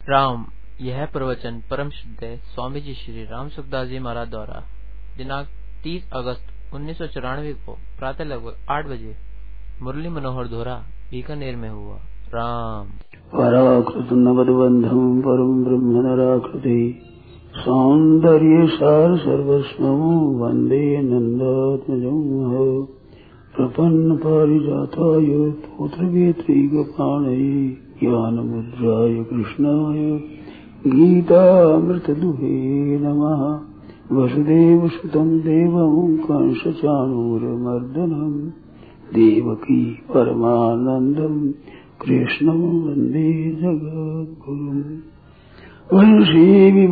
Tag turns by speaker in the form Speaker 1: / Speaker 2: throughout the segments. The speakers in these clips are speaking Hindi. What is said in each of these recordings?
Speaker 1: राम। यह प्रवचन परम श्रद्धेय स्वामी जी श्री राम सुखदास जी महाराज द्वारा दिनांक 30 अगस्त 1994 को प्रातः लगभग 8 बजे मुरली मनोहर धोरा बीकानेर में हुआ। राम।
Speaker 2: पराकृत नवद्बंधम परम ब्रह्म नराकृति सौंदर्य सार सर्वस्वं वंदे नंदात्मजं प्रपन्न पारिजाताय पुत्रवेत्रैकपाणये ज्ञानमुद्राय कृष्णाय गीतामृतदुहे नमः। वसुदेवसुतं देवं कंसचाणूरमर्दनं देवकी परमानन्दं कृष्णं वन्दे जगद्गुरुम्। वंशी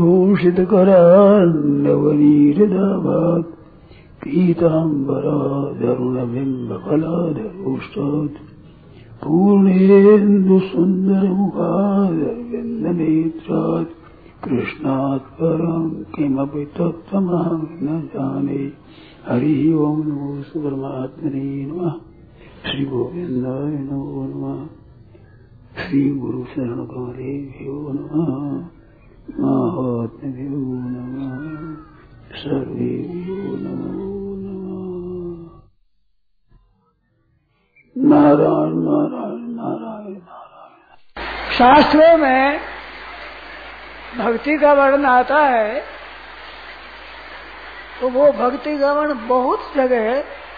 Speaker 2: विभूषितकरान्नवनीरदाभात् पीताम्बरादरुणबिम्बफलाधरोष्टात् पूर्णेन्दुसुन्दरमुखादरविन्दनेत्रात् कृष्णात् परं किमपि तत्त्वमहं न जाने। हरिः ओम् नमो परमात्मने नमः। श्री गोविन्दाय नमो नमः। श्री गुरु शरण कमलेभ्यो नमः। महात्म्यो नमः। सर्वेभ्यो नमो नमः। नारायण नारायण नारायण नारायण।
Speaker 3: शास्त्रों में भक्ति का वर्णन आता है तो वो भक्ति का वर्णन बहुत जगह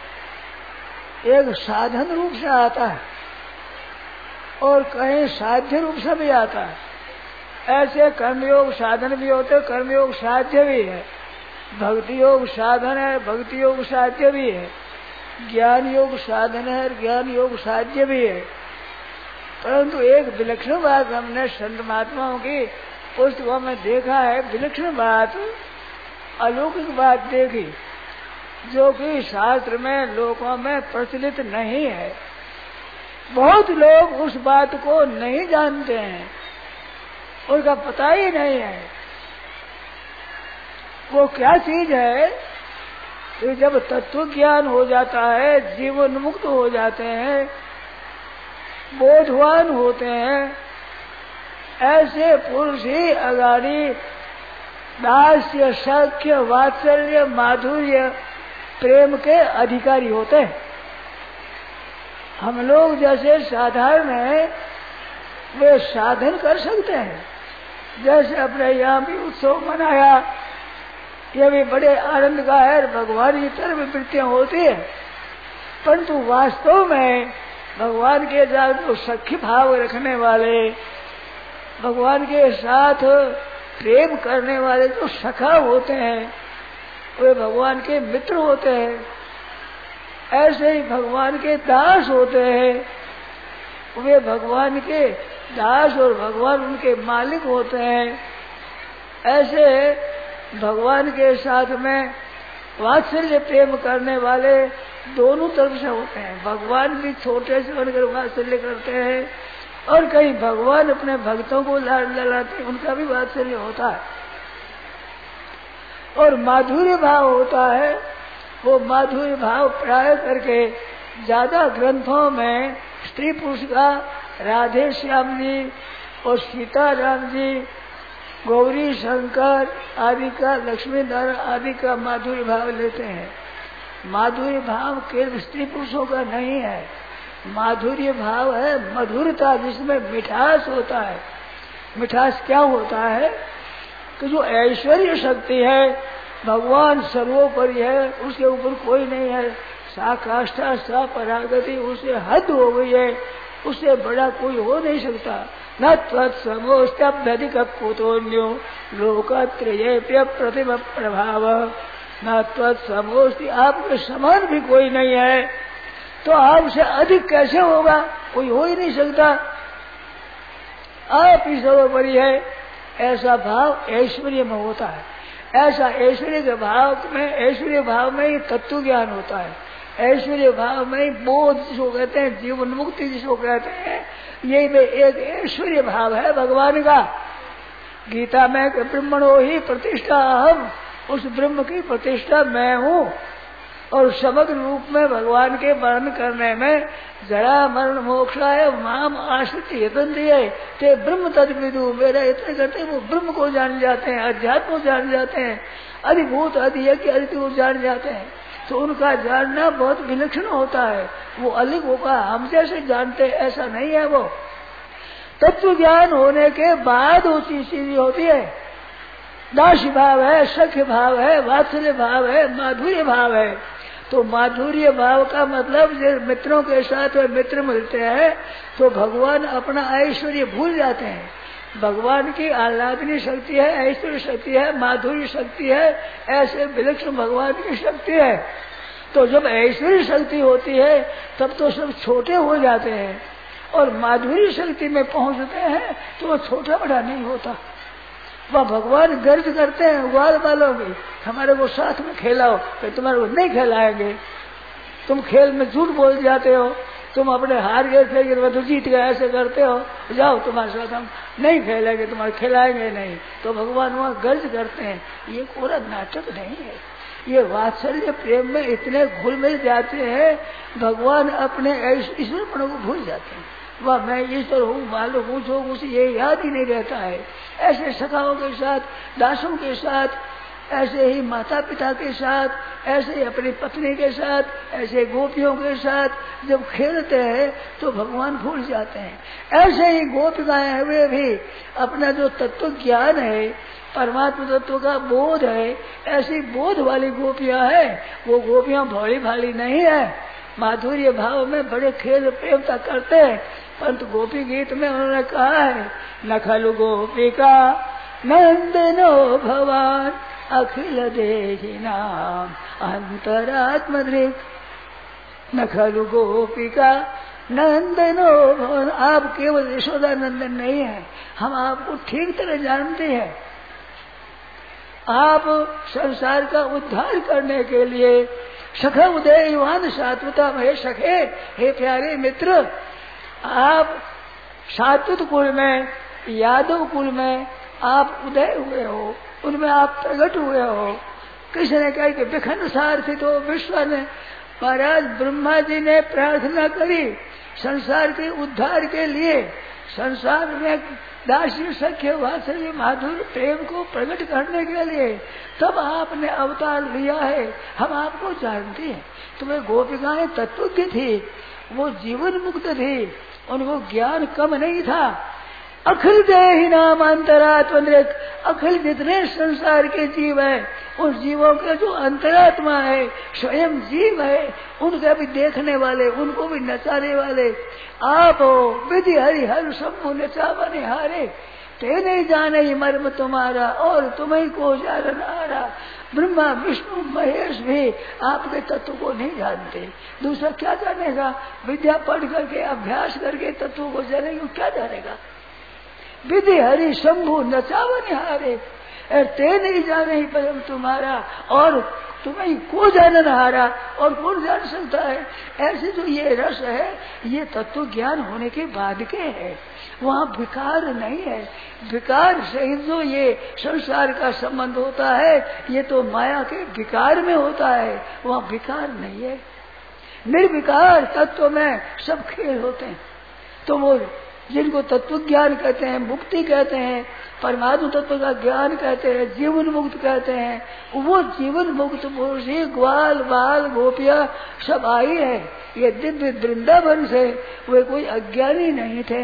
Speaker 3: एक साधन रूप से आता है और कहीं साध्य रूप से भी आता है। ऐसे कर्मयोग साधन भी होते, कर्मयोग साध्य भी है, भक्ति योग साधन है, भक्ति योग साध्य भी है, ज्ञान योग साधन है, ज्ञान योग साध्य भी है। परंतु एक विलक्षण बात हमने संत महात्माओं की पुस्तकों में देखा है, विलक्षण बात, अलौकिक बात देखी, जो कि शास्त्र में लोगों में प्रचलित नहीं है। बहुत लोग उस बात को नहीं जानते हैं, उनका पता ही नहीं है। वो क्या चीज है कि जब तत्व ज्ञान हो जाता है, जीवन मुक्त हो जाते हैं, बोधवान होते हैं, ऐसे पुरुष ही अगाड़ी दास्य सख्य वात्सल्य माधुर्य प्रेम के अधिकारी होते हैं। हम लोग जैसे साधारण हैं वे साधन कर सकते हैं। जैसे अपने यहाँ भी उत्सव मनाया, ये भी बड़े आनंद का है, भगवान की तरफ वृत्तियां होती है, परंतु वास्तव में भगवान के साथ जो सख्य भाव रखने वाले, भगवान के साथ प्रेम करने वाले जो सखा होते हैं, वे भगवान के मित्र होते हैं। ऐसे ही भगवान के दास होते हैं, वे भगवान के दास और भगवान उनके मालिक होते हैं। ऐसे भगवान के साथ में वात्सल्य प्रेम करने वाले दोनों तरफ से होते हैं। भगवान भी छोटे से बनकर वात्सल्य करते हैं और कई भगवान अपने भक्तों को लाड ललाते हैं, उनका भी वात्सल्य होता है। और माधुर्य भाव होता है, वो माधुर्य भाव प्राय करके ज्यादा ग्रंथों में स्त्री पुरुष का राधे श्याम जी और सीता राम जी, गौरी शंकर आदि का, लक्ष्मी नारायण आदि का माधुर्य भाव लेते हैं। माधुर्य भाव केवल स्त्री पुरुषों का नहीं है, माधुर्य भाव है मधुरता, जिसमें मिठास होता है। मिठास क्या होता है कि जो ऐश्वर्य शक्ति है, भगवान सर्वोपरि है, उसके ऊपर कोई नहीं है। सा काष्ठा सा परागति, उसे हद हो गई है, उससे बड़ा कोई हो नहीं सकता। न तत्समोस्त्यभ्यधिक कुतोन्यो लोकत्रयेप्य प्रतिम प्रभाव, न तत्समोस्ति, आपके समान भी कोई नहीं है, तो आपसे अधिक कैसे होगा? कोई हो ही नहीं सकता। आप ही सर्वोपरि है, ऐसा भाव ऐश्वर्य में होता है। ऐसा ऐश्वर्य के भाव में, ऐश्वर्य भाव में ही तत्व ज्ञान होता है। ऐश्वर्य भाव में ही बोध जिसको कहते हैं, जीवन मुक्ति जिसको कहते हैं, यही में एक ऐश्वर्य भाव है भगवान का। गीता में ब्रह्मणो ही प्रतिष्ठा अहम, उस ब्रह्म की प्रतिष्ठा मैं हूँ। और समग्र रूप में भगवान के वर्णन करने में जरा मरण मोक्षाय माम आश्रित यतन्ति है ते ब्रह्म तद्विदु, मेरा इतने करते वो ब्रह्म को जान जाते हैं, अध्यात्म को जान जाते हैं, अधिभूत अधियज्ञ अदिति को जान जाते हैं। तो उनका जानना बहुत विलक्षण होता है, वो अलग होगा, हम जैसे जानते ऐसा नहीं है। वो तत्व ज्ञान होने के बाद वो चीज होती है, दासी भाव है, सख्य भाव है, वात्सल्य भाव है, माधुर्य भाव है। तो माधुर्य भाव का मतलब जब मित्रों के साथ वे मित्र मिलते हैं तो भगवान अपना ऐश्वर्य भूल जाते हैं। भगवान की आह्लादनी शक्ति है, ऐश्वर्य शक्ति है, माधुर्य शक्ति है, ऐसे विलक्षण भगवान की शक्ति है। तो जब ऐश्वर्य शक्ति होती है तब तो सब छोटे हो जाते हैं, और माधुर्य शक्ति में पहुंचते हैं तो वो छोटा बड़ा नहीं होता। वह भगवान गर्ज करते हैं ग्वाल वालों की, हमारे को साथ में खेलाओ, तो तुम्हारे को नहीं खिलाएंगे। तुम खेल में झूठ बोल जाते हो, तुम अपने हार गए थे तो जीत गए ऐसे करते हो, जाओ तुम्हारे साथ हम नहीं खेलेंगे, तुम्हारे खिलाएंगे नहीं। तो भगवान वहाँ गर्ज करते हैं। ये पूरा नाटक नहीं है, ये वात्सल्य प्रेम में इतने घुल मिल जाते हैं, भगवान अपने ईश्वरपण को भूल जाते हैं। वह मैं ईश्वर हूँ, मालूम हूँ, जो मुझे ये याद ही नहीं रहता है। ऐसे सखाओं के साथ, दासों के साथ, ऐसे ही माता पिता के साथ, ऐसे ही अपनी पत्नी के साथ, ऐसे गोपियों के साथ जब खेलते हैं तो भगवान भूल जाते हैं। ऐसे ही गोपिकाएं हुए भी अपना जो तत्व ज्ञान है, परमात्मा तत्व का बोध है, ऐसी बोध वाली गोपियां है। वो गोपियां भोली भाली नहीं है, माधुर्य भाव में बड़े खेल प्रेम तक करते हैं। परंतु गोपी गीत में उन्होंने कहा है, न खलु गोपिका नंदनो भवान अखिल देहि नाम अंतरात्म दृक्। न खलु गोपिका नंदनो भवन, आप केवल यशोदा नंदन नहीं है, हम आपको ठीक तरह जानते हैं। आप संसार का उद्धार करने के लिए सखा उदयवान सात्वता में सखे, हे प्यारे मित्र, आप सात्विक कुल में, यादव कुल में आप उदय हुए हो, उनमें आप प्रकट हुए हो। किसी ने कहा कि विखंड सारथी तो विश्व ने, महाराज ब्रह्मा जी ने प्रार्थना करी संसार के उद्धार के लिए, संसार में दासी सख्य वात्सल्य माधुर्य प्रेम को प्रकट करने के लिए, तब आपने अवतार लिया है। हम आपको जानते हैं। तुम्हें गोपिकाएं तत्वज्ञ थी, वो जीवन मुक्त थी, उनको ज्ञान कम नहीं था। अखिल देहि नाम अंतरात्मा दृक्, अखिल जितने संसार के जीव है, उन जीवों के जो अंतरात्मा है, स्वयं जीव है, उनका भी देखने वाले, उनको भी नचाने वाले आप हो। विधि हरि हर शंभु नचावने हारे, ते नहीं जाने ही मर्म तुम्हारा, और तुम्हें को जान हारा। ब्रह्मा विष्णु महेश भी आपके तत्व को नहीं जानते, दूसरा क्या जानेगा? विद्या पढ़ करके अभ्यास करके तत्व को जानेगा, क्या जानेगा? विधि हरि शंभु नचावन हारे, ते नहीं जाने ही परम तुम्हारा, और तुम्हें को जानन हारा, और कौन जान सकता है? ऐसे जो ये रस है, ये तत्व ज्ञान होने के बाद के है, वहाँ विकार नहीं है। विकार से जो ये संसार का संबंध होता है, ये तो माया के विकार में होता है, वहाँ विकार नहीं है। निर्विकार तत्व में सब खेल होते हैं। तो वो जिनको तत्व ज्ञान कहते हैं, मुक्ति कहते हैं, परमात्मा तत्व का ज्ञान कहते हैं, जीवन मुक्त कहते हैं, वो जीवन मुक्त पुरुष ही ग्वाल बाल गोपिया सब आई है। ये दिव्य वृंदावन से वे कोई अज्ञानी नहीं थे।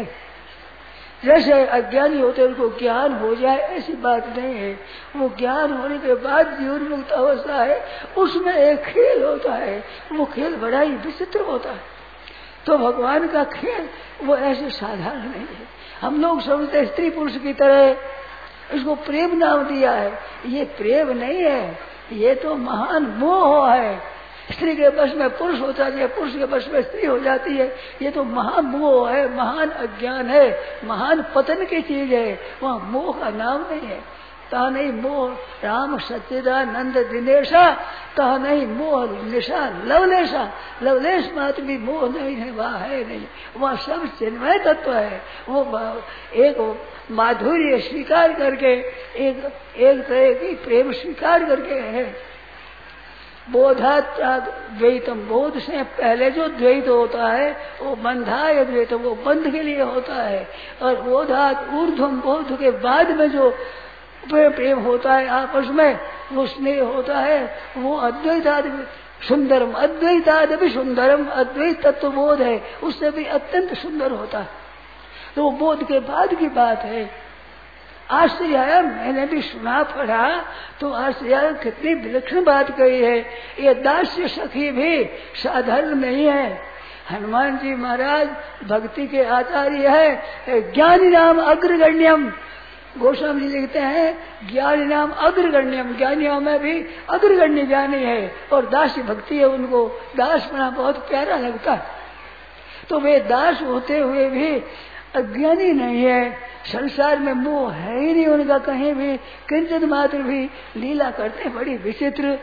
Speaker 3: जैसे अज्ञानी होते उनको ज्ञान हो जाए, ऐसी बात नहीं है। वो ज्ञान होने के बाद जीवन मुक्त अवस्था है, उसमें एक खेल होता है, वो खेल बड़ा ही विचित्र होता है। तो भगवान का खेल वो ऐसे साधारण नहीं है। हम लोग समझते स्त्री पुरुष की तरह इसको प्रेम नाम दिया है, ये प्रेम नहीं है, ये तो महान मोह है। स्त्री के वश में पुरुष होता है, पुरुष के वश में स्त्री हो जाती है, ये तो महामोह है, महान अज्ञान है, महान पतन की चीज है। वहाँ मोह का नाम नहीं है। ता नहीं मोह राम सच्चिदानंद दिनेशा, ता नहीं मोह निशा लवलेशा, लवलेश मात्र भी मोह नहीं है, वहाँ है नहीं। वहाँ सब चिन्मय तत्व है। वो एक माधुर्य स्वीकार करके, एक तरह की प्रेम स्वीकार करके है। बोधात द्वैतम, बोध से पहले जो द्वैत होता है वो बंधाय द्वैतम, वो बंध के लिए होता है। और बोधात ऊर्ध्वम, बोध के बाद में जो प्रेम होता है आपस में, वो स्नेह होता है, वो अद्वैताद सुंदरम, अद्वैताद भी सुंदरम, अद्वैत तत्व बोध है, उससे भी अत्यंत सुंदर होता है। तो वो बोध के बाद की बात है। आश्चर्य आया, मैंने भी सुना पढ़ा तो आश्चर्य, कितनी विलक्षण बात कही है। ये दास्य सखी भी साधारण नहीं है। हनुमान जी महाराज भक्ति के आचार्य है, ज्ञानी नाम अग्रगण्यम, गोस्वामी जी लिखते हैं ज्ञानी नाम अग्रगण्यम, ज्ञानियों में भी अग्रगण्य ज्ञानी है। और दास भक्ति है, उनको दास बना बहुत प्यारा लगता है। तो वे दास होते हुए भी अज्ञानी नहीं है, संसार में मोह है ही नहीं उनका कहीं भी, किंचित मात्र भी। लीला करते बड़ी विचित्र।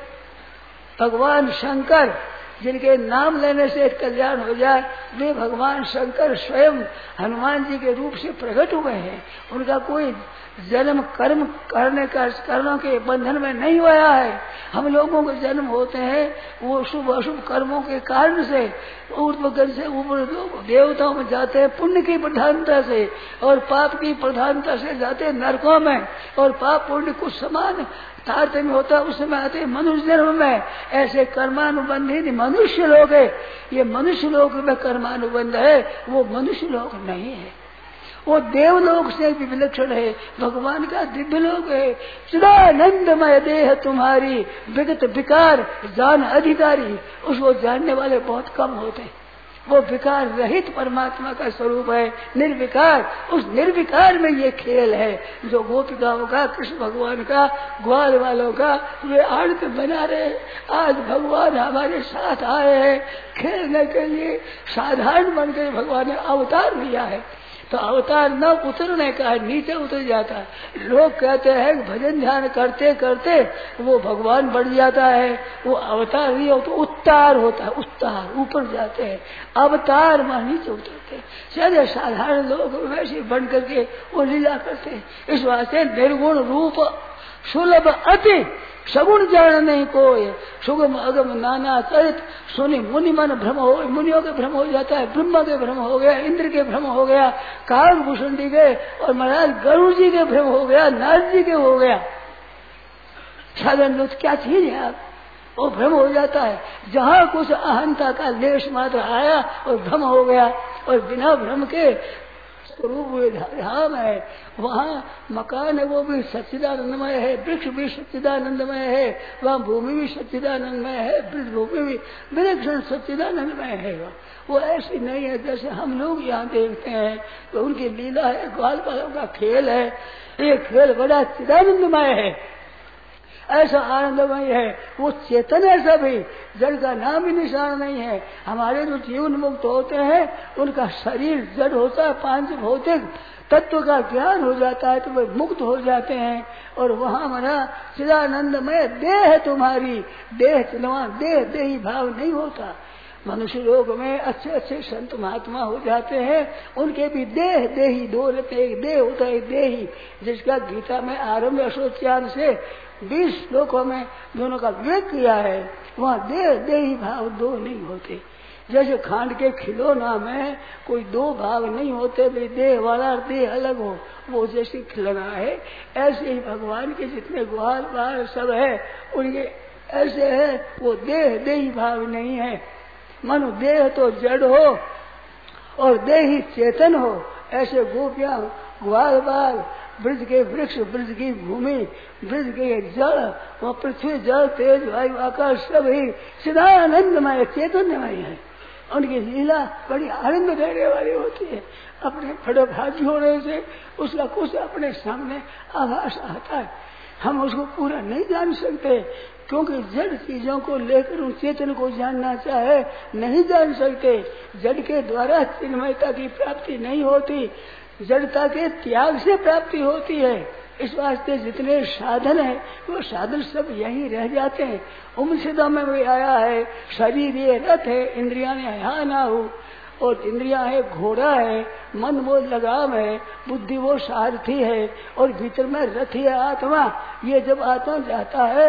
Speaker 3: भगवान शंकर जिनके नाम लेने से कल्याण हो जाए, वे भगवान शंकर स्वयं हनुमान जी के रूप से प्रकट हुए हैं। उनका कोई जन्म कर्म करने का कर्मों के बंधन में नहीं हुआ है। हम लोगों के जन्म होते हैं वो शुभ अशुभ कर्मों के कारण से, ऊर्ध्वगन से ऊपर देवताओं में जाते हैं पुण्य की प्रधानता से, और पाप की प्रधानता से जाते हैं नरकों में। और पाप पुण्य कुछ समान तारतम्य होता है, उस समय आते हैं मनुष्य जन्म में। ऐसे कर्मानुबंधी मनुष्य लोग है। ये मनुष्य लोग में कर्मानुबंध है, वो मनुष्य लोग नहीं है, वो देवलोक से भी विलक्षण है, भगवान का दिव्य लोक है। चिदानंदमय देह तुम्हारी, विगत विकार जान अधिकारी। उसको जानने वाले बहुत कम होते हैं। वो विकार रहित परमात्मा का स्वरूप है, निर्विकार। उस निर्विकार में ये खेल है जो गोपिकाओं का, कृष्ण भगवान का, ग्वाल वालों का वे आनंद बना रहे। आज भगवान हमारे साथ आए हैं खेलने के लिए। साधारण बनकर भगवान ने अवतार लिया है, तो अवतार न उतरने का है, नीचे उतर जाता है। लोग कहते हैं भजन ध्यान करते करते वो भगवान बढ़ जाता है। वो अवतार नहीं हो तो उत्तार होता है, उत्तार ऊपर जाते हैं, अवतार वहां नीचे उतरते हैं। शायद साधारण लोग वैसे बन करके वो लीला करते हैं। इस वास्ते निर्गुण रूप सुलभ अति, सगुण जान नहीं कोई, सुगम अगम नाना चरित सुनी मुनि मन भ्रम हो। मुनियों के भ्रम हो जाता है, ब्रह्मा के भ्रम हो गया, इंद्र के भ्रम हो गया, कालभूषण जी के और महाराज गरुड़ जी के भ्रम हो गया, नारद जी के हो गया। साधन लोग क्या चीज है आप, वो भ्रम हो जाता है। जहाँ कुछ अहंता का लेश मात्र आया और भ्रम हो गया, और बिना भ्रम के स्वरूप धाम है, वहाँ मकान है वो भी सच्चिदानंदमय है, वृक्ष भी सच्चिदानंदमय है, वहाँ भूमि भी सच्चिदानंदमय है, भूमि भी विलक्षण सच्चिदानंदमय है। वो ऐसी नहीं है जैसे हम लोग यहाँ देखते हैं। तो उनकी लीला है, ग्वाल बालों का खेल है। ये खेल बड़ा चिदानंदमय है, ऐसा आनंदमय है। वो चेतन है सभी, जड़ का नाम ही निशान नहीं है। हमारे जो जीवन मुक्त होते हैं उनका शरीर जड़ होता है, पांच भौतिक तत्व का ज्ञान हो जाता है तो वे मुक्त हो जाते हैं। और वहाँ मना चिदानंदमय देह तुम्हारी, देह चिन्हवा, देह देही भाव नहीं होता। मनुष्य लोक में अच्छे अच्छे संत महात्मा हो जाते हैं, उनके भी देह देही दो रहते। एक देह होता है देही, जिसका गीता में आरंभ अशोच्यान से 20 श्लोकों में दोनों का विवेक किया है। वहाँ देह देही भाव दो नहीं होते। जैसे खांड के खिलौना में कोई दो भाग नहीं होते, भी देह वाला देह अलग हो, वो जैसे खिलौना है। ऐसे ही भगवान के जितने ग्वाल बाल सब है उनके ऐसे है, वो देह देही भाव नहीं है। मनु देह तो जड़ हो और देही चेतन हो। ऐसे गोपियां ग्वाल बाल, ब्रज के वृक्ष, ब्रज की भूमि, ब्रज के जल, वह पृथ्वी जल तेज वायु आकाश सब ही चिदानंदमय चैतन्यमय है। उनकी लीला बड़ी आनंद देने वाली होती है। अपने बड़े भाग्य होने से उसका कुछ अपने सामने आभास आता है। हम उसको पूरा नहीं जान सकते, क्योंकि जड़ चीजों को लेकर उन चेतन को जानना चाहे नहीं जान सकते। जड़ के द्वारा चिन्मयता की प्राप्ति नहीं होती, जड़ता के त्याग से प्राप्ति होती है। इस वास्ते जितने साधन है वो साधन सब यही रह जाते हैं। उपनिषदों में भी आया है, शरीर ये रथ है, इंद्रिया ने यहाँ ना हो, और इंद्रिया है घोड़ा है, मन वो लगाम है, बुद्धि वो सारथी है, और भीतर में रथ है आत्मा। ये जब आत्मा जाता है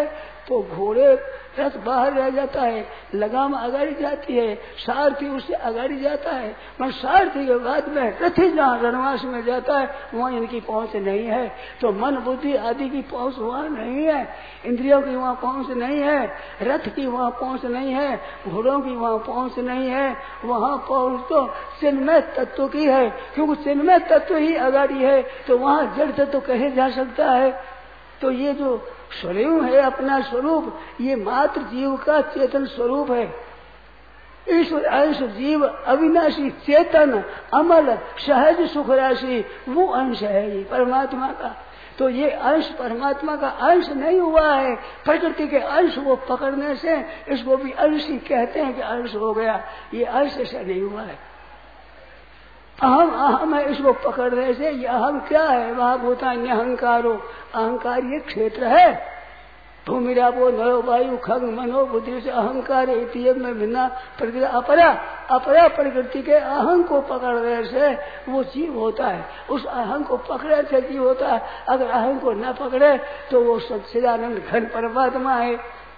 Speaker 3: तो घोड़े रथ बाहर रह जाता है, लगाम आगाड़ी जाती है, सारथी उससे आगाड़ी जाता है, पर सारथी के बाद में रथी जहाँ रणवास में जाता है वहाँ इनकी पहुँच नहीं है। तो मन बुद्धि आदि की पहुँच वहाँ नहीं है, इंद्रियों की वहाँ पहुँच नहीं है, रथ की वहाँ पहुँच नहीं है, घोड़ों की वहाँ पहुँच नहीं है। वहाँ पहुँच तो चिन्मय तत्व की है, क्योंकि चिन्मय तत्व ही आगाड़ी है, तो वहाँ जड़ तत्व कहे जा सकता है। तो ये जो स्वयं है अपना स्वरूप, ये मात्र जीव का चेतन स्वरूप है। ईश्वर अंश जीव अविनाशी चेतन अमल सहज सुख राशि, वो अंश है ये परमात्मा का। तो ये अंश परमात्मा का अंश नहीं हुआ है, प्रकृति के अंश वो पकड़ने से इसको भी अंश ही कहते हैं कि अंश हो गया। ये अंश ऐसा नहीं हुआ है। अहम अहम है, इसको पकड़ने से ये अहम क्या है, वहां होता है अहंकारो। अहंकार ये क्षेत्र है, भूमिरापो नरो वायु खग मनो बुद्धि से अहंकार में भिन्ना प्रकृति अपरा। अपरा प्रकृति के अहं को पकड़ने से वो जीव होता है, उस अहं को पकड़े से जीव होता है। अगर अहं को न पकड़े तो वो सच्चिदानंद घन परमात्मा है।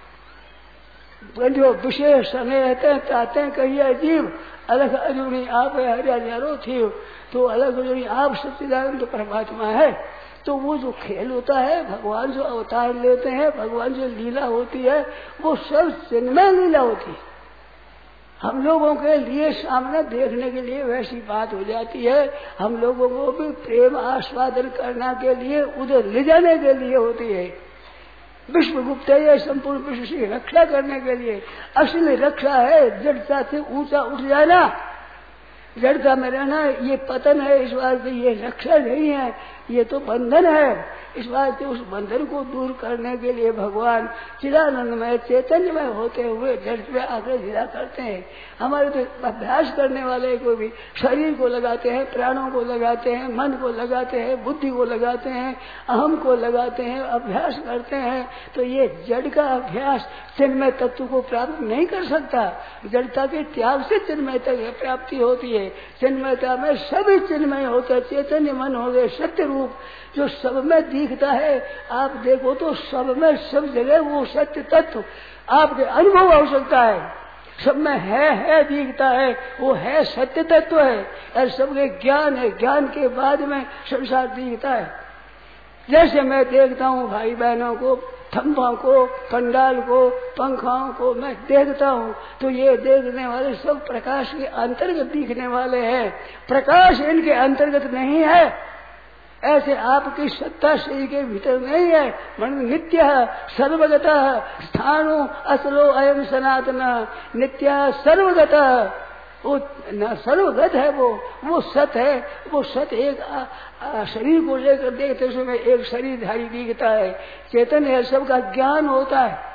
Speaker 3: जो विशेष समय रहते हैं चाहते हैं कहिए जीव अलग अजूरी आप हरियारो थी, तो अलग अजूरी आप सच्चिदानंद परमात्मा है। तो वो जो खेल होता है, भगवान जो अवतार लेते हैं, भगवान जो लीला होती है, वो सब चिन्मय लीला होती है। हम लोगों के लिए सामने देखने के लिए वैसी बात हो जाती है, हम लोगों को भी प्रेम आस्वादन करने के लिए, उधर ले जाने के लिए होती है। विश्वगुप्त ये संपूर्ण विश्व की रक्षा करने के लिए। असली रक्षा है जड़ता से ऊंचा उठ जाना, जड़ता में रहना। ये पतन है, इस बात से ये रक्षा नहीं है, ये तो बंधन है। इस बात से उस बंधन को दूर करने के लिए भगवान चिदानंदमय चैतन्यमय होते हुए जड़ पे आकर लीला करते हैं। हमारे तो अभ्यास करने वाले को भी शरीर को लगाते हैं, प्राणों को लगाते हैं, मन को लगाते हैं, बुद्धि को लगाते हैं, अहम को लगाते हैं, अभ्यास करते हैं। तो ये जड़ का अभ्यास चिन्मय तत्व को प्राप्त नहीं कर सकता। जड़ता के त्याग से चिन्मयता की प्राप्ति होती है। चिन्मयता में सभी चिन्मय होते, चैतन्य मन हो गए, सत्य रूप जो सब में दिखता है। आप देखो तो सब में सब जगह वो सत्य तत्व आपके अनुभव हो सकता है। सब में है दिखता है, वो है सत्य तत्व है। और सबके ज्ञान है, ज्ञान के बाद में संसार दिखता है। जैसे मैं देखता हूँ भाई बहनों को, थम्बों को, पंडाल को, पंखाओं को मैं देखता हूँ, तो ये देखने वाले सब प्रकाश के अंतर्गत दिखने वाले हैं। प्रकाश इनके अंतर्गत नहीं है। ऐसे आपकी सत्ता शरीर के भीतर नहीं है। मन नित्य सर्वगत स्थानो असलो अयम सनातन नित्य सर्वगत। वो न सर्वगत है, वो सत है। वो सत एक शरीर को लेकर देखते समय एक शरीरधारी दिखता है, चेतन है, सबका ज्ञान होता है।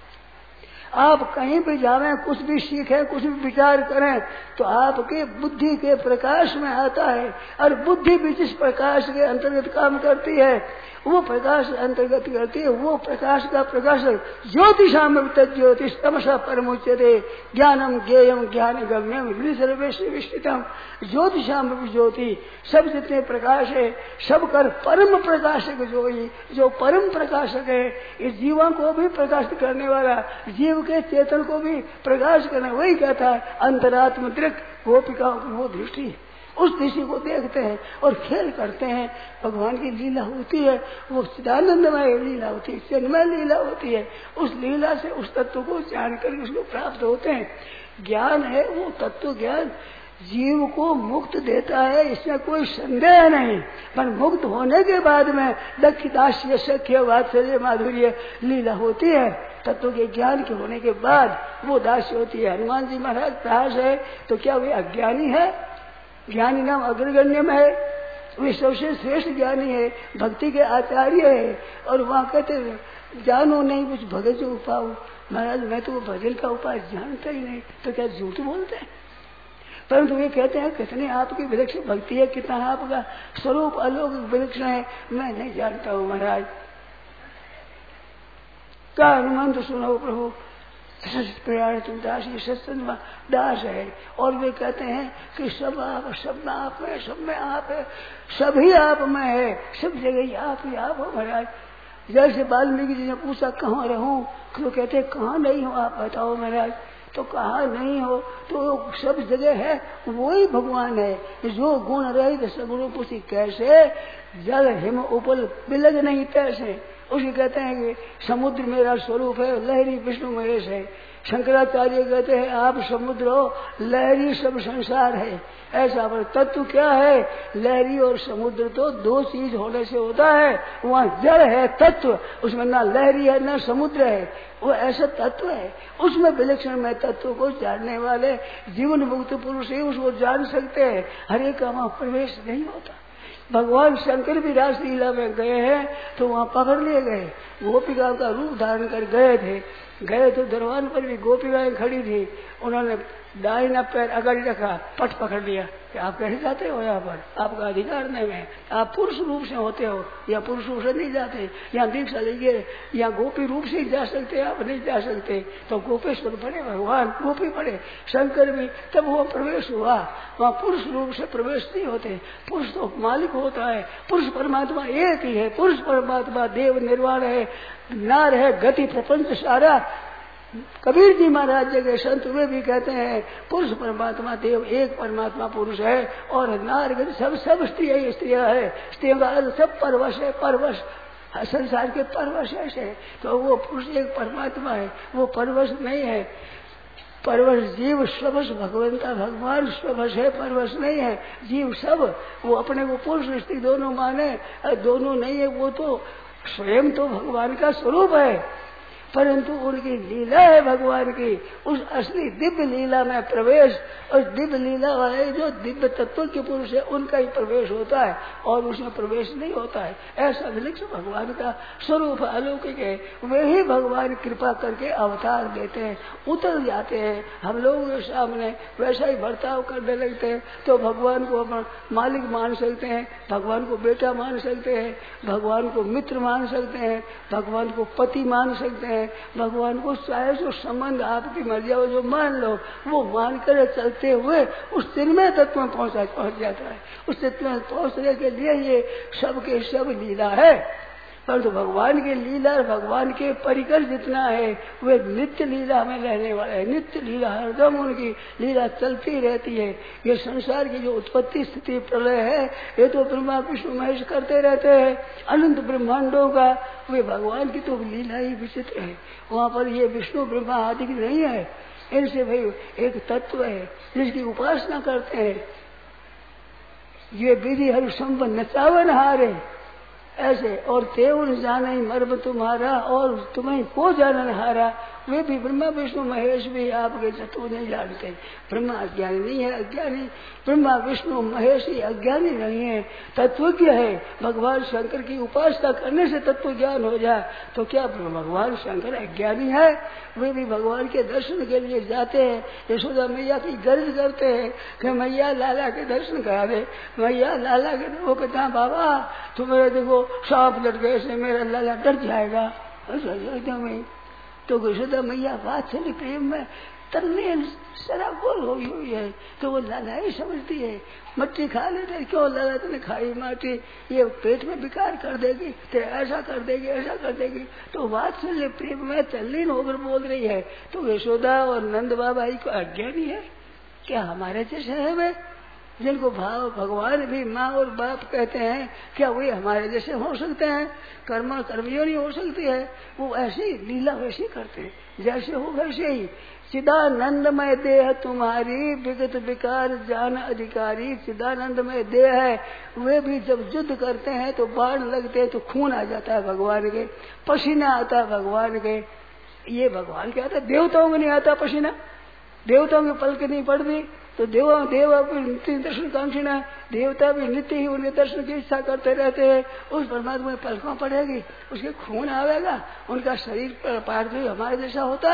Speaker 3: आप कहीं भी जावें, कुछ भी सीखें, कुछ भी विचार करें, तो आपके बुद्धि के प्रकाश में आता है। और बुद्धि भी जिस प्रकाश के अंतर्गत काम करती है, वो प्रकाश अंतर्गत करती है। वो प्रकाश का प्रकाशक ज्योतिषाम ज्योतिष तमसा परमुच्यते ज्ञानम ज्ञेयम ज्ञान गम्यम सर्वेश्वर विष्टितम। ज्योतिषाम ज्योति, सब जितने प्रकाश है सब कर परम प्रकाशक जो परम प्रकाशक है। इस जीवों को भी प्रकाशित करने वाला, जीव के चेतन को भी प्रकाश करना, वही कहता है अंतरात्म दृक। गोपिकाओं की वो दृष्टि है, उस दृष्टि को देखते हैं और खेल करते हैं। भगवान की लीला होती है, वो चिदानंदमय लीला होती है, चिन्मय लीला होती है। उस लीला से उस तत्व को जानकर उसको प्राप्त होते हैं। ज्ञान है वो तत्व ज्ञान जीव को मुक्त देता है, इसमें कोई संदेह नहीं। पर मुक्त होने के बाद में दक्षिदास्य सख्य वात्सल्य माधुर्य लीला होती है। तत्व के ज्ञान के होने के बाद वो दास्य होती है। हनुमान जी महाराज दास है, तो क्या वे अज्ञानी है? ज्ञानी नाम अग्रगण्य में है, वे सबसे श्रेष्ठ ज्ञानी है, भक्ति के आचार्य है। और वहाँ कहते जानो नहीं कुछ भगत जो उपाय। महाराज मैं तो वो भजन का उपाय जानता ही नहीं, तो क्या झूठ बोलते हैं? परंतु ये कहते हैं कितनी आपकी विलक्षण भक्ति है, कितना आपका स्वरूप अलौकिक विलक्षण है, मैं नहीं जानता हूँ महाराज। का हनुमान तो सुनो प्रभु प्रयाण तुम दास, ये सत्संग दास है। और वे कहते हैं कि सब आप, सब में आप है, सब में आप है, सभी आप में है, सब जगह आप ही आप हो महाराज। जैसे वाल्मीकि जी ने पूछा कहाँ रहूं, तो कहते कहाँ नहीं हो आप बताओ महाराज। तो कहा नहीं हो तो सब जगह है, वही भगवान है। जो गुण रहे तो सगुण पूछी कैसे, जल हिम उपल बिलग नहीं तैसे। उसी कहते हैं कि समुद्र मेरा स्वरूप है, लहरी विष्णु महेश है। शंकराचार्य कहते हैं आप समुद्र हो, लहरी सब संसार है। ऐसा पर तत्व क्या है, लहरी और समुद्र तो दो चीज होने से होता है। वहाँ जड़ है तत्व, उसमें ना लहरी है ना समुद्र है, वो ऐसा तत्व है। उसमें विलक्षण में तत्व को जानने वाले जीवन मुक्त पुरुष ही उसको जान सकते हैं। हरे का वहाँ प्रवेश नहीं होता। भगवान शंकर भी रासलीला में गए हैं तो वहाँ पकड़ लिए गए, गोपिका का रूप धारण कर गए तो दरबार पर भी गोपिकाएं खड़ी थी। उन्होंने दाहिना पैर अगाड़ी रखा, पट पकड़ लिया कि आप कैसे जाते हो यहाँ पर, आपका अधिकार नहीं है, आप पुरुष रूप से होते हो या पुरुष रूप से नहीं जाते। यहाँ दीक्षा लीजिए, यहाँ गोपी रूप से ही जा सकते, आप नहीं जा सकते। तो गोपेश्वर पड़े भगवान, गोपी पड़े शंकर भी, तब वो प्रवेश हुआ। वहाँ पुरुष रूप से प्रवेश नहीं होते, पुरुष तो मालिक होता है। पुरुष परमात्मा एक ही है, पुरुष परमात्मा देव निर्वाण है, नार है गति प्रपंच सारा। कबीर जी महाराज जगह संत वे भी कहते हैं पुरुष परमात्मा देव एक परमात्मा पुरुष है, और नार सब स्त्रियां है। स्त्रियों का अर्थ सब परवश है, परवश संसार के परवश ऐसे। तो वो पुरुष एक परमात्मा है, वो परवश नहीं है। परवश जीव स्वभस भगवंता, भगवान स्वभस है, परवश नहीं है। जीव सब वो अपने को पुरुष स्त्री दोनों माने, दोनों नहीं है। वो तो स्वयं तो भगवान का स्वरूप है, परंतु उनकी लीला है भगवान की। उस असली दिव्य लीला में प्रवेश, उस दिव्य लीला वाले जो दिव्य तत्व के पुरुष है उनका ही प्रवेश होता है, और उसमें प्रवेश नहीं होता है। ऐसा विलक्षण भगवान का स्वरूप अलौकिक है। वे ही भगवान कृपा करके अवतार देते हैं, उतर जाते हैं हम लोगों के सामने, वैसा ही बर्ताव करने लगते हैं। तो भगवान को अपना मालिक मान सकते हैं, भगवान को बेटा मान सकते हैं, भगवान को मित्र मान सकते हैं, भगवान को पति मान सकते हैं, भगवान को चाहे जो संबंध आपकी मर्जी हो जो मान लो, वो मान कर चलते हुए उस चिन्मय तत्व में पहुंच जाता है। उस तत्व में पहुंचने के लिए ये सब के सब लीला है। परंतु भगवान की लीला, भगवान के परिकर जितना है वे नित्य लीला में रहने वाले हैं। नित्य लीला, हरदम उनकी लीला चलती रहती है। ये संसार की जो उत्पत्ति स्थिति प्रलय है, ये तो ब्रह्मा विष्णु महेश करते रहते हैं। अनंत ब्रह्मांडों का वे भगवान की तो लीला ही विचित्र है। वहाँ पर ये विष्णु ब्रह्मा आदि की नहीं है, इनसे भाई एक तत्व है जिसकी उपासना करते हैं। ये विधि हर संबंध नचावन हारे ऐसे, और तेवन जाने मर्म तुम्हारा, और तुम्हें को जानन हारा। वे भी ब्रह्मा विष्णु महेश भी आपके तत्व नहीं जानते। ब्रह्मा अज्ञानी नहीं है, अज्ञानी ब्रह्मा विष्णु महेश ही अज्ञानी नहीं है, तत्वज्ञ है। भगवान शंकर की उपासना करने से तत्व ज्ञान हो जाए तो क्या भगवान शंकर अज्ञानी है? वे भी भगवान के दर्शन के लिए जाते हैं। यशोदा मैया की गर्ज करते हैं कि मैया लाला के दर्शन करा दे, मैया लाला के। वो कहते हैं बाबा तुम्हें देखो सांप लट गए से मेरा लाला डर जाएगा। तो यशोदा मैया वात्सल्य प्रेम में तरने सरागोल हुई है, तो वो लाला ही समझती है। मट्टी खा लेते, क्यों लाला तूने खाई माटी, ये पेट में विकार कर देगी, तेरे ऐसा कर देगी, ऐसा कर देगी। तो वात्सल्य प्रेम में तल्लीन होकर बोल रही है। तो यशोदा और नंद बाबा को अज्ञानी है क्या? हमारे जैसे है वे, जिनको भाव भगवान भी माँ और बाप कहते हैं, क्या वे हमारे जैसे हो सकते हैं? कर्मियों नहीं हो सकती है। वो ऐसी लीला वैसी करते हैं, जैसे हो वैसे ही। चिदानंदमय देह तुम्हारी, विगत विकार जान अधिकारी। चिदानंदमय देह है, वे भी जब युद्ध करते हैं तो बाण लगते हैं तो खून आ जाता है भगवान के, पसीना आता है भगवान के। ये भगवान क्या आता है? देवताओं को नहीं आता पसीना, देवताओं की पलक नहीं पड़ती। तो देव नित्य दर्शन कांक्षी है, देवता भी नित्य ही उनके दर्शन की इच्छा करते रहते हैं। उस परमात्मा में पलकों पड़ेगी, उसके खून आवेगा, उनका शरीर पार्थिव हमारे जैसा होता है।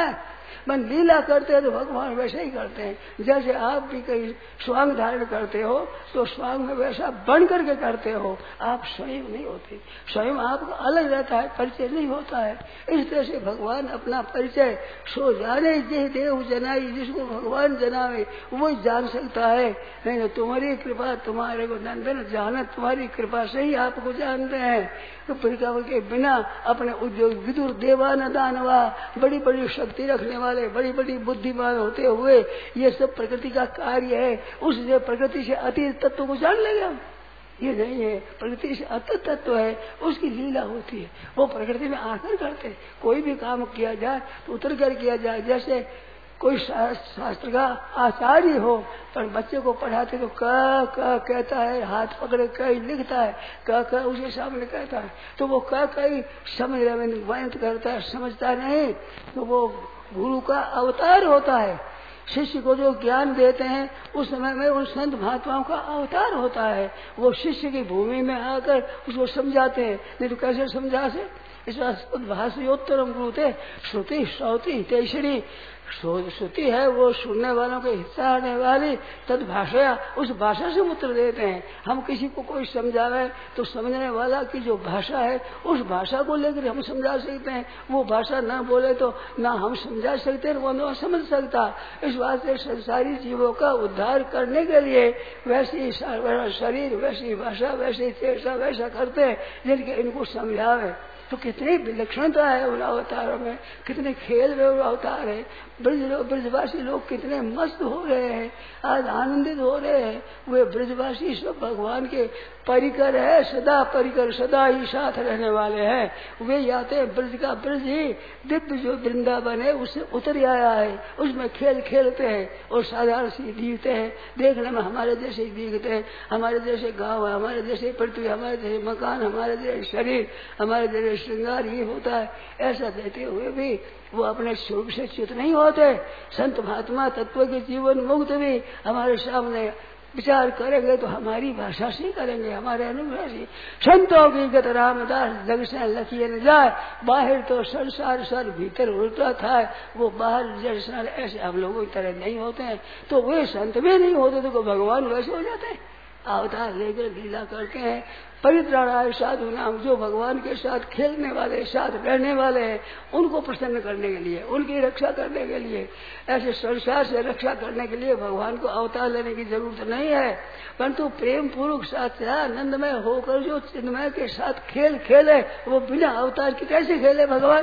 Speaker 3: मन लीला करते हैं तो भगवान वैसे ही करते हैं। जैसे आप भी कहीं स्वांग धारण करते हो तो स्वांग में वैसा बन करके करते हो, आप स्वयं नहीं होते। स्वयं आपका अलग रहता है, परिचय नहीं होता है। इस तरह से भगवान अपना परिचय सो जाने जे देव जनाई, जिसको भगवान जनावे वो जान सकता है। नहीं तो तुम्हारी कृपा, तुम्हारे को नंदन जाना, तुम्हारी कृपा से ही आपको जानते हैं। तो परिक्रम के बिना अपने उद्योग विदुर देवान दानवा, बड़ी बड़ी शक्ति रखने वाले, बड़ी बड़ी बुद्धिमान होते हुए ये सब प्रकृति का कार्य है। उससे प्रकृति से अतीत तत्व को जान लेगा, ये नहीं है। प्रकृति से अतीत तत्व है, उसकी लीला होती है। वो प्रकृति में आकर करते हैं। कोई भी काम किया जाए तो उतर कर किया जाए। जैसे कोई शास्त्र का आचार्य हो पर बच्चे को पढ़ाते तो क कहता है, हाथ पकड़े क लिखता है, क उसके सामने कहता है तो वो क समझ रहे करता है, समझता नहीं। तो वो गुरु का अवतार होता है। शिष्य को जो ज्ञान देते हैं उस समय में उन संत महात्माओं का अवतार होता है। वो शिष्य की भूमि में आकर उसको समझाते हैं, नहीं तो कैसे समझा से। इस भाष्योत्तरम गुरु थे श्रुति श्रौति तेषरी। श्रुति है वो सुनने वालों के हिस्सा आने वाली, तद भाषा, उस भाषा से उत्तर देते हैं। हम किसी को कोई समझावे तो समझने वाला की जो भाषा है उस भाषा को लेकर हम समझा सकते हैं। वो भाषा ना बोले तो ना हम समझा सकते वो ना समझ सकता। इस वास्ते संसारी जीवों का उद्धार करने के लिए वैसी शरीर, वैसी भाषा, वैसी चेष्टा वैसा करते हैं जिनके इनको समझावे। तो कितनी विलक्षणता है उन अवतारों में, कितने खेल में वो अवतार है। ब्रजवासी लोग कितने मस्त हो रहे हैं, आज आनंदित हो रहे हैं। वे ब्रजवासी सब भगवान के परिकर है, सदा परिकर, सदा ही साथ रहने वाले हैं। वे आते हैं ब्रज का, ब्रज ही दिव्य जो वृंदावन है उससे उतर आया है, उसमें खेल खेलते हैं और साधारण सी दिखते हैं। देखने में हमारे जैसे दिखते हैं, हमारे जैसे गाँव, हमारे जैसे पृथ्वी, हमारे जैसे मकान, हमारे जैसे शरीर, हमारे जैसे श्रृंगार ही होता है। ऐसा देते हुए भी वो अपने स्वरूप से च्युत नहीं होते। संत महात्मा तत्व के जीवन मुक्त भी हमारे सामने विचार करेंगे तो हमारी भाषा से करेंगे, हमारे अनुग्रह से। संतों की गत रामदास जग से लखिए न जाए, बाहर तो संसार सर भीतर उल्टा था। वो बाहर जैसा ऐसे हम लोगों की तरह नहीं होते हैं, तो वे संत भी नहीं होते तो भगवान वैसे हो जाते हैं। अवतार लेकर लीला करते हैं। परित्राणाय साधु नाम, जो भगवान के साथ खेलने वाले, साथ रहने वाले हैं, उनको प्रसन्न करने के लिए, उनकी रक्षा करने के लिए, ऐसे संसार से रक्षा करने के लिए भगवान को अवतार लेने की जरूरत नहीं है। परंतु प्रेम पूर्वक साथ आनंदमय होकर जो चिन्मय के साथ खेल खेले, वो बिना अवतार के कैसे खेले भगवान?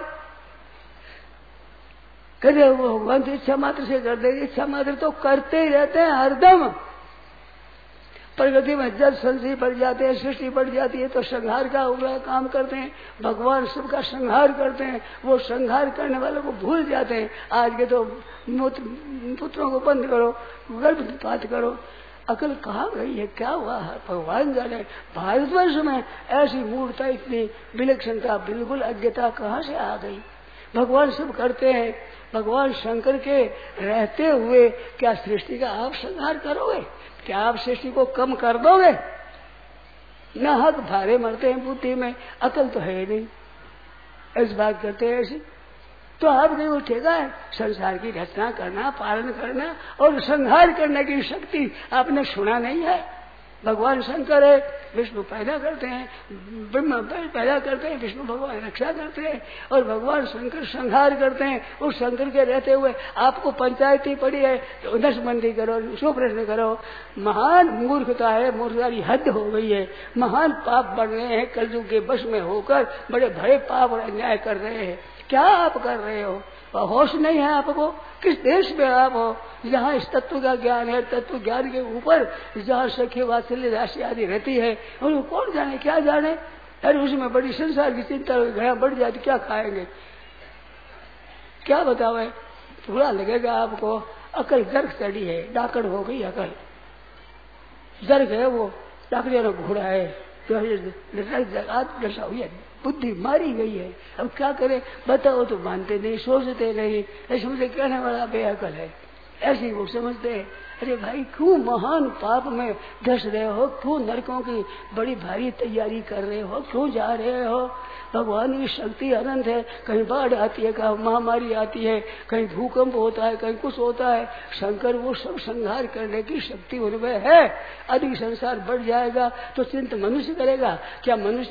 Speaker 3: करे वो भगवान तो इच्छा मात्र से कर दे, इच्छा मात्र तो करते ही रहते हैं हरदम। प्रकृति में जब संधि बढ़ जाते हैं, सृष्टि बढ़ जाती है तो संहार का उग्र काम करते हैं। भगवान सबका संहार करते हैं, वो संहार करने वालों को भूल जाते हैं। आज के तो पुत्रों को बंद करो, गर्भपात करो, अकल कहाँ गई है, क्या हुआ है भगवान जाने। भारतवर्ष में ऐसी मूर्खता, इतनी विलक्षणता, बिल्कुल अज्ञता कहाँ से आ गई। भगवान सब करते हैं, भगवान शंकर के रहते हुए क्या सृष्टि का आप संहार करोगे? क्या आप सृष्टि को कम कर दोगे? न हक भारे मरते हैं बुद्धि में, अकल तो है नहीं, इस बात करते हैं ऐसी। तो आप नहीं उठेगा संसार की रचना करना, पालन करना और संहार करने की शक्ति आपने सुना नहीं है। भगवान शंकर है, विष्णु पैदा करते हैं, ब्रह्मा पैदा करते हैं, विष्णु भगवान रक्षा करते हैं और भगवान शंकर संहार करते हैं। उस शंकर के रहते हुए आपको पंचायती पड़ी है तो नसबंदी करो, सो प्रश्न करो। महान मूर्खता है, मूर्खता की हद हो गई है। महान पाप बढ़ रहे हैं, कलयुग के वश में होकर बड़े भरे पाप और अन्याय कर रहे हैं। क्या आप कर रहे हो? होश नहीं है आपको? किस देश में आप हो जहाँ इस तत्व का ज्ञान है? तत्व ज्ञान के ऊपर जहाँ सख्य वात्सल्य राशि आदि रहती है, उनको कौन जाने, क्या जाने। अरे उसमें बड़ी संसार की चिंता घड़ा बढ़ जाती, क्या खाएंगे, क्या बताओ। बुरा लगेगा आपको। अकल गर्क चढ़ी है, डाकड़ हो गई अकल, गर्क है वो, डाकड़िया घोड़ा है, दशा हुई है, बुद्धि मारी गई है। अब क्या करे, बताओ तो मानते नहीं, सोचते नहीं, ऐसे मुझे कहने वाला बेअकल है, ऐसे वो समझते हैं। अरे भाई क्यों महान पाप में धस रहे हो, क्यों नरकों की बड़ी भारी तैयारी कर रहे हो, क्यों जा रहे हो? भगवान की शक्ति अनंत है। कहीं बाढ़ आती है, कहीं महामारी आती है, कहीं भूकंप होता है, कहीं कुछ होता है, शंकर वो सब संहार करने की शक्ति उनमें है। अधिक संसार बढ़ जाएगा तो चिंता मनुष्य करेगा क्या?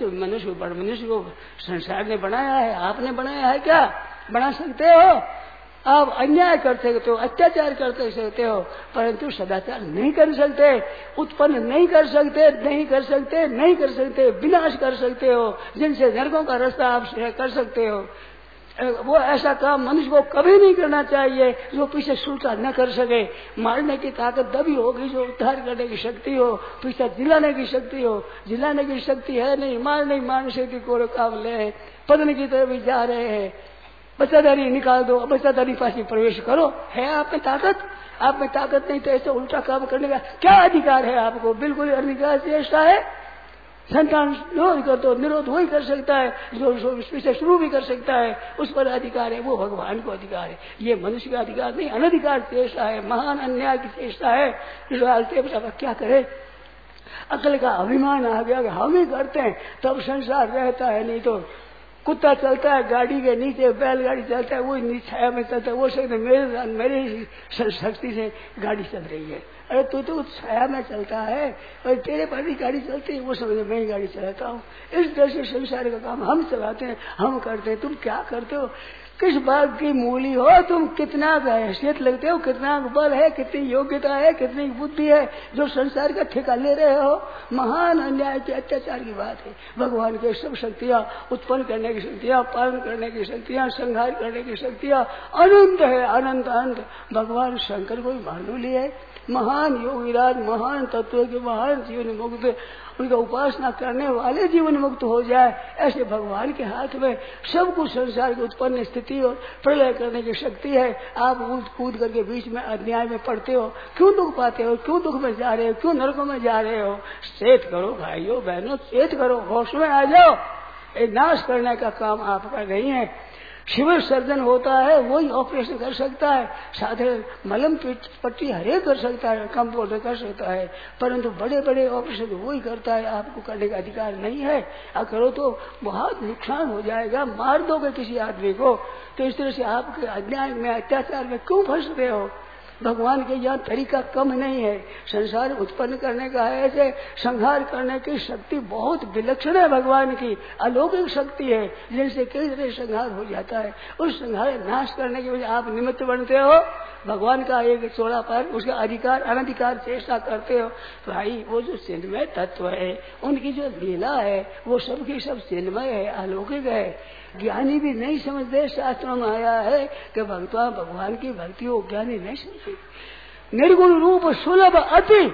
Speaker 3: मनुष्य को संसार ने बनाया है, आपने बनाया है क्या? बना सकते हो? आप अन्याय कर सकते हो, अत्याचार कर सकते हो, परंतु सदाचार नहीं कर सकते, उत्पन्न नहीं कर सकते, नहीं कर सकते, विनाश कर सकते हो, जिनसे नरकों का रास्ता आप कर सकते हो। वो ऐसा काम मनुष्य को कभी नहीं करना चाहिए जो पीछे सुलटा न कर सके। मारने की ताकत तभी होगी जो उद्धार करने की शक्ति हो, पीछे जिलाने की शक्ति हो। जिलाने की शक्ति है नहीं, मारने शक्ति को काम ले, पत्नी की तरफ भी जा रहे हैं, बच्चादारी निकाल दो, बच्चादारी पास प्रवेश करो। है आप में ताकत? आप में ताकत नहीं तो ऐसे उल्टा काम करने का क्या अधिकार है आपको? बिल्कुल अधिकार चेष्टा है। संतान निरोध वही कर सकता है जो पीछे शुरू भी कर सकता है, उस पर अधिकार है, वो भगवान को अधिकार है। ये मनुष्य का अधिकार नहीं, अनधिकार चेष्टा है, महान अन्याय की चेष्टा है। क्या करे? अकल का अभिमान आ गया, हम ही करते हैं तब संसार रहता है। नहीं तो कुत्ता चलता है गाड़ी के नीचे, बैलगाड़ी चलता है वो नीचे छाया में चलता है, वो सकते मेरे शक्ति से गाड़ी चल रही है। अरे तू तो छाया में चलता है और तेरे पर भी गाड़ी चलती है, वो समझे मैं ही गाड़ी चलाता हूँ। इस तरह से संसार का काम हम चलाते हैं, हम करते हैं। तुम क्या करते हो? किस बात की मूली हो तुम? कितना हैसियत लगते हो, कितना बल है, कितनी योग्यता है, कितनी बुद्धि है जो संसार का ठेका ले रहे हो? महान अन्याय के अत्याचार की बात है। भगवान के सब शक्तियाँ, उत्पन्न करने की शक्तियाँ, पालन करने की शक्तियाँ, संहार करने की शक्तियाँ अनंत है, अनंत अनंत। भगवान शंकर को भी मालूम है, महान योगीराज, महान तत्व के, महान जीवन मुक्त, उनका उपासना करने वाले जीवन मुक्त हो जाए, ऐसे भगवान के हाथ में सब कुछ संसार की उत्पन्न स्थिति और प्रलय करने की शक्ति है। आप कूद करके बीच में अन्याय में पड़ते हो, क्यों दुख पाते हो, क्यों दुख में जा रहे हो, क्यों नरकों में जा रहे हो? चेत करो भाइयों बहनों, चेत करो, होश में आ जाओ। ये नाश करने का काम आपका नहीं है। शिविर सर्जन होता है वही ऑपरेशन कर सकता है, साधारण मलम पट्टी हरे कर सकता है, कंपाउंडर कर सकता है, परंतु बड़े बड़े ऑपरेशन वही करता है, आपको करने का अधिकार नहीं है। करो तो बहुत नुकसान हो जाएगा, मार दोगे किसी आदमी को। तो इस तरह से आपके अन्याय में, अत्याचार में क्यों फंस रहे हो? भगवान के यहाँ तरीका कम नहीं है। संसार उत्पन्न करने का है, ऐसे संहार करने की शक्ति बहुत विलक्षण है, भगवान की अलौकिक शक्ति है, जिनसे कई तरह संहार हो जाता है। उस संहार नाश करने की वजह आप निमित्त बनते हो। भगवान का एक चौड़ा पर उसका अधिकार अनधिकार चेष्टा करते हो। भाई वो जो चिन्मय तत्व है, उनकी जो लीला है वो सबकी सब चिन्मय है, अलौकिक है। ज्ञानी भी नहीं समझते, शास्त्रों में आया है कि भगवान की भक्ति हो ज्ञानी नहीं समझते। निर्गुण रूप सुलभ अति,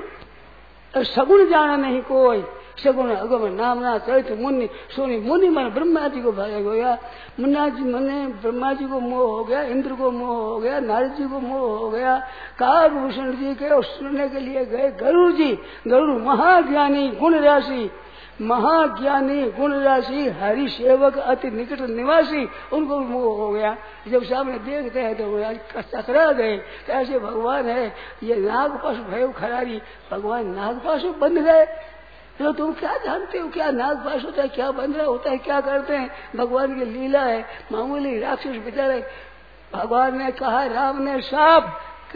Speaker 3: सगुण जाना नहीं कोई। सगुण अगम नामना चरित मुनि सोनी। मुनि मन ब्रह्मा जी को भाग हो गया, मुन्ना जी मने ब्रह्मा जी को मोह हो गया, इंद्र को मोह हो गया, नारद जी को मोह हो गया। कागभूषण जी के सुनने के लिए गए गरुड़ जी। गरुड़ महाज्ञानी गुण राशि, महाज्ञानी गुण राशि, हरि सेवक अति निकट निवासी, उनको मोह हो गया। जब सामने देखते हैं तो चकरा गए। ऐसे भगवान है, ये नाग पशु भय खरारी, भगवान नाग पशु बंध गए। तो तुम क्या जानते हो क्या नाग पास होता है, क्या बंदरा होता है, क्या करते हैं? भगवान की लीला है। मामूली राक्षस बेचारे, भगवान ने कहा, राम ने साफ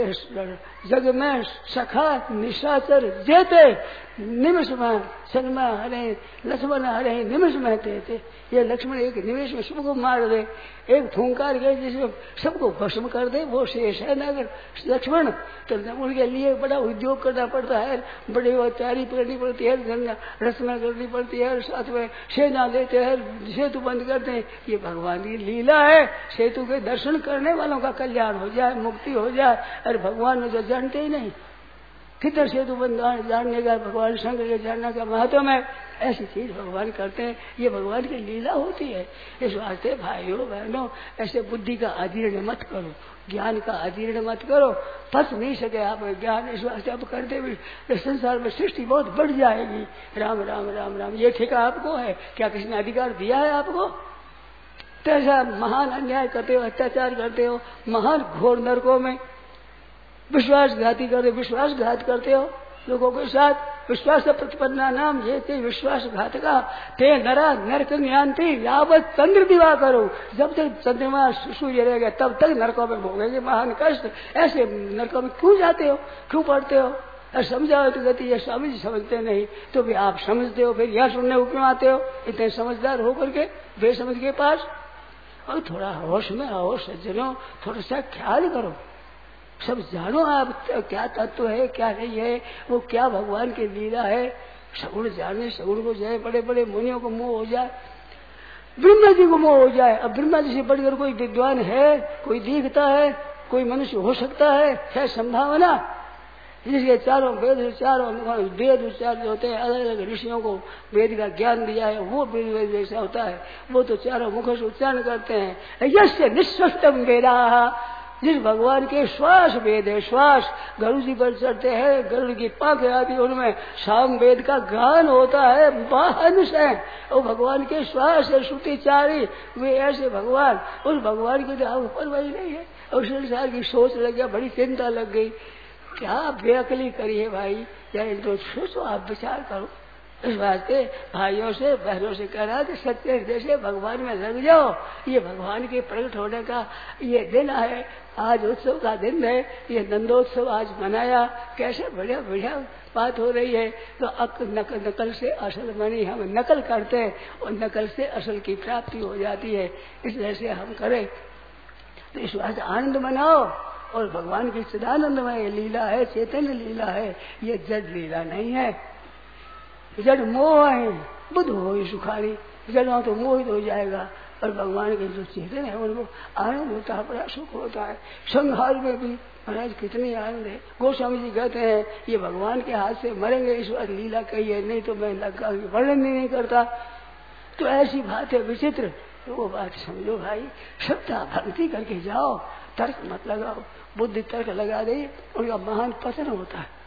Speaker 3: जग में सखा निशाचर जेते निमिष में सन्मा हरे लक्ष्मण हरे निमिष में थे। ये लक्ष्मण एक निमिष में सबको मार दे, एक फूंकार गए जिसमें सबको भस्म कर दे, वो शेष है ना। अगर लक्ष्मण तो उनके लिए बड़ा उद्योग करना पड़ता है, बड़ी वो तैयारी करनी पड़ती है, रचना करनी पड़ती है, साथ में सेना देते हैं, सेतु बंद करते हैं। ये भगवान की लीला है। सेतु के दर्शन करने वालों का कल्याण हो जाए, मुक्ति हो जाए। अरे भगवान में तो जानते ही नहीं, कितना सेतु बंद जानने का, भगवान शंकर के जानने का महत्व है। ऐसी चीज भगवान करते हैं, ये भगवान की लीला होती है। इस वास्ते भाइयों बहनों, ऐसे बुद्धि का अजीर्ण मत करो, ज्ञान का अजीर्ण मत करो। फंस नहीं सके आप ज्ञान, इस वास्ते आप करते भी संसार में सृष्टि बहुत बढ़ जाएगी। राम राम राम राम, ये ठेका आपको है क्या? किसी ने अधिकार दिया है आपको? ऐसा महान अन्याय करते हो, अत्याचार करते हो, महान घोर नरकों में विश्वासघात करते हो लोगों के साथ। विश्वास प्रतिपन्ना नाम ये ते विश्वासघातका ते नरा नरक ज्ञानती यावत चंद्र दिवा करो। जब तक चंद्रमा सूर्य रहेगा तब तक नरकों में भोगेंगे महान कष्ट। ऐसे नरकों में क्यों जाते हो, क्यों पढ़ते हो? समझाओ तो गति ये स्वामी जी समझते नहीं तो भी आप समझते हो, फिर यह सुनने को क्यों आते हो इतने समझदार हो करके बेसमझ के पास? और थोड़ा होश में आओ सज्जनों, थोड़ा सा ख्याल करो, सब जानो आप क्या तत्व है क्या नहीं है, वो क्या भगवान की लीला है। सगुण जाने, सगुण को जाए, बड़े बड़े मुनियों को मोह हो जाए, ब्रह्मा जी को मोह हो जाए। अब ब्रह्मा जी से बढ़कर कोई विद्वान है, कोई दिखता है, कोई मनुष्य हो सकता है संभावना? जिसके चारों वेद उच्चार जो होते हैं, अलग अलग ऋषियों को वेद का ज्ञान दिया है, वो वेद जैसा होता है, वो तो चारों मुखों से उच्चारण करते हैं। यस्य निःश्वस्तम वेदाः, जिस भगवान के श्वास वेद है, श्वास गरुड़ जी पर चढ़ते हैं, गरुड़ की पांखें आदि उनमें साम वेद का गान होता है, वाहन से वो भगवान के श्वास है, श्रुति चारी, वे ऐसे भगवान, उस भगवान की तो आप परवाही नहीं है। और संसार की सोच लग गया, बड़ी चिंता लग गई, क्या बेअकली करी है भाई, या तो सोचो, आप विचार करो। इस वास्ते भाइयों से बहनों से कह रहा कि सत्य हृदय से भगवान में लग जाओ। ये भगवान के प्रकट होने का ये दिन है, आज उत्सव का दिन है, ये नंदोत्सव आज मनाया, कैसे बढ़िया बढ़िया बात हो रही है। तो नकल से असल बनी, हम नकल करते हैं और नकल से असल की प्राप्ति हो जाती है। इसलिए से हम करें तो इस वास्ते आनंद मनाओ। और भगवान की सदानंदमय लीला है, चैतन्य लीला है, ये जड़ लीला नहीं है। जड़ मोह है, बुद्ध हो सुखारी, जड़ तो मोहित हो जाएगा। और भगवान के जो चेतन है उनको आनंद होता है, बड़ा सुख होता है। संहार में भी महाराज कितनी आनंद है। गोस्वामी जी कहते हैं ये भगवान के हाथ से मरेंगे इस बात लीला कही है, नहीं तो मैं लगा वर्णन नहीं करता। तो ऐसी बात है विचित्र, तो वो बात समझो भाई, श्रद्धा भक्ति करके जाओ, तर्क मत लगाओ। बुद्धि तर्क लगा दे, उनका महान पतन होता है।